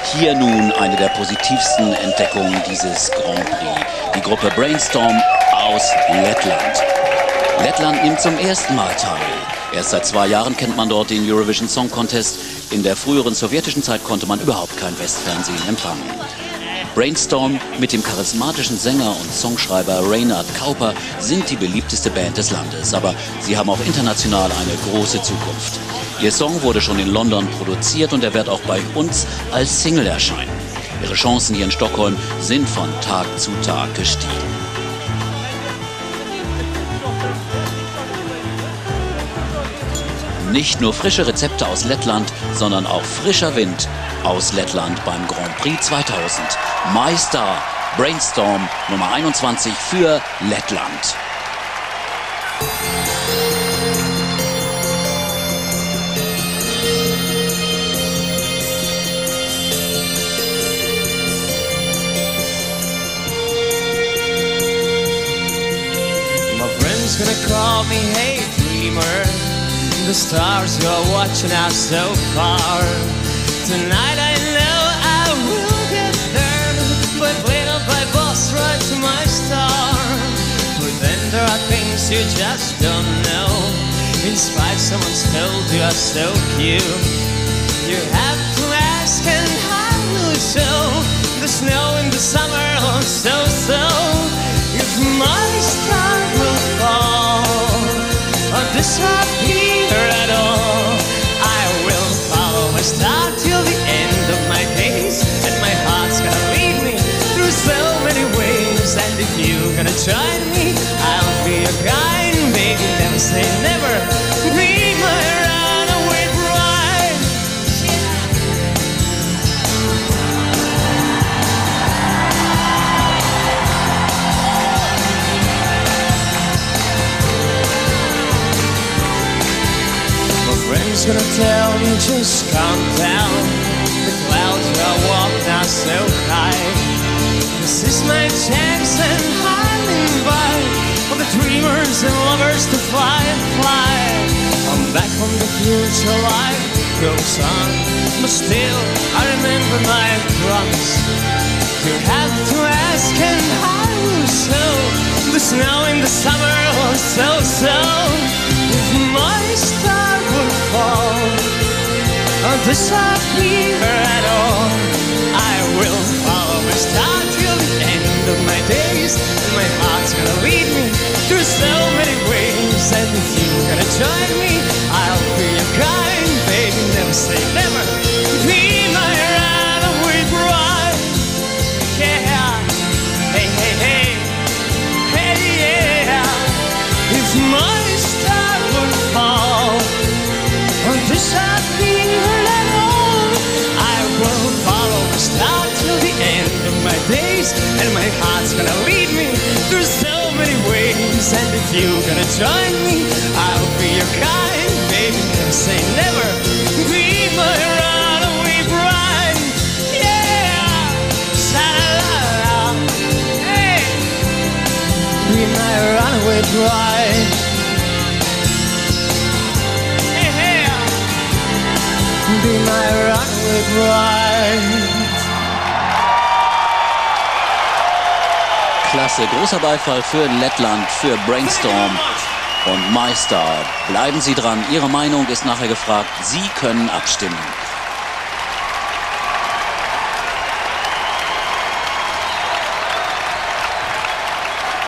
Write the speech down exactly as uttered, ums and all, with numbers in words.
Hier nun eine der positivsten Entdeckungen dieses Grand Prix. Die Gruppe Brainstorm aus Lettland. Lettland nimmt zum ersten Mal teil. Erst seit zwei Jahren kennt man dort den Eurovision Song Contest. In der früheren sowjetischen Zeit konnte man überhaupt kein Westfernsehen empfangen. Brainstorm mit dem charismatischen Sänger und Songschreiber Reinhard Kauper sind die beliebteste Band des Landes. Aber sie haben auch international eine große Zukunft. Ihr Song wurde schon in London produziert und er wird auch bei uns als Single erscheinen. Ihre Chancen hier in Stockholm sind von Tag zu Tag gestiegen. Nicht nur frische Rezepte aus Lettland, sondern auch frischer Wind aus Lettland beim Grand Prix zweitausend. My Star, Brainstorm Nummer einundzwanzig für Lettland. My friends gonna call me hey dreamer. The stars you're watching are so far. Tonight I know I will get there, but little by bus right to my star. But then there are things you just don't know. In spite someone's told you are so cute, you have to ask and how will it show? The snow in the summer or so so. If my star will fall or disappear at all, I will follow my star till the end of my days, and my heart's gonna lead me through so many ways. And if you're gonna join me, I'll be your guide, baby. Never say never. Be my runaway bride. Friends gonna tell me just calm down. The clouds are walking now so high. This is my chance and I'll invite all the dreamers and lovers to fly and fly. I'm back from the future, life goes on, but still I remember my promise. You have to ask and I will show. The snow in the summer or so so. If my star would fall or disappear at all, I will follow my star till the end of my days, and my heart's gonna lead me through so many ways. And if you're gonna join me, I'll be your guide, baby. Never say never. Be my runaway bride. Yeah. Hey, hey, hey. Hey, yeah. If my star would fall or disappear at all, I will follow the star till the end of my days, and my heart's gonna lead me through so many ways. And if you're gonna join me, I'll be your guide, baby. Never say never. Be my runaway bride. Yeah. Sa-la-la-la. Hey. Be my runaway bride. Be my runaway bride. Klasse, großer Beifall für Lettland, für Brainstorm und My Star. Bleiben Sie dran, Ihre Meinung ist nachher gefragt. Sie können abstimmen.